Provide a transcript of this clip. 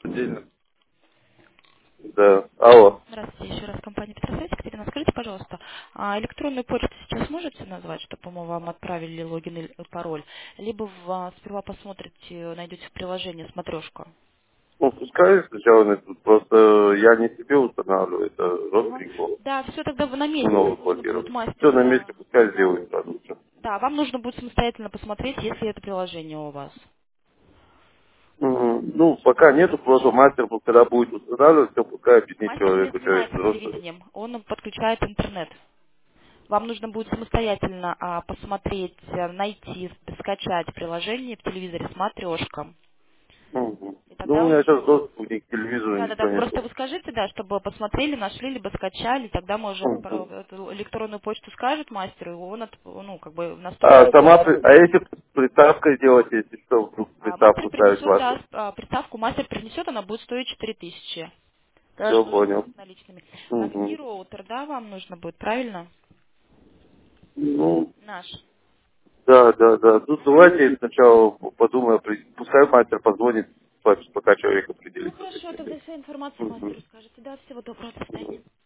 Отдельно. Да. Алло. Здравствуйте, еще раз компания Петросеть. Катерина, скажите, пожалуйста, электронную почту сейчас можете назвать, чтобы мы вам отправили логин и пароль? Либо сперва посмотрите, найдете в приложении смотрешку. Ну, пускай сначала найдут. Просто я не себе устанавливаю, это Ага. родственнику Да, все тогда вы на месте. новую Вам нужно будет квартиру. Все мастеру, на месте, да. пускай сделают продукцию. Да, вам нужно будет самостоятельно посмотреть, если это приложение у вас. Ну, пока нету, просто мастер, когда будет устанавливать, все пускай объяснит Мастер не человеку, человек занимается взрослый. телевидением, он подключает интернет. Вам нужно будет самостоятельно посмотреть, найти, скачать приложение в телевизоре «Смотрешка». И Ну, у тогда меня он... сейчас доступа ни к телевизору, Да-да-да, ничего просто нету. вы скажите, да, чтобы посмотрели, нашли, либо скачали, тогда мы уже Мгм. эту электронную почту скажет мастеру, и он, ну, как бы настроит. А если приставкой делать, если что, вдруг Мастер приставку ставить принесет, вашу? да, приставку мастер принесет, она будет стоить 4000. Даже Все, нужно понял. будет наличными. Мгм. IP роутер, да, вам нужно будет, правильно? Ну, Наш. да, да, да. Ну, давайте сначала подумаю, пускай мастер позвонит, пока человек Ну определится с хорошо, этим. тогда вся информация Мгм. мастеру скажете. Да, всего доброго, до свидания.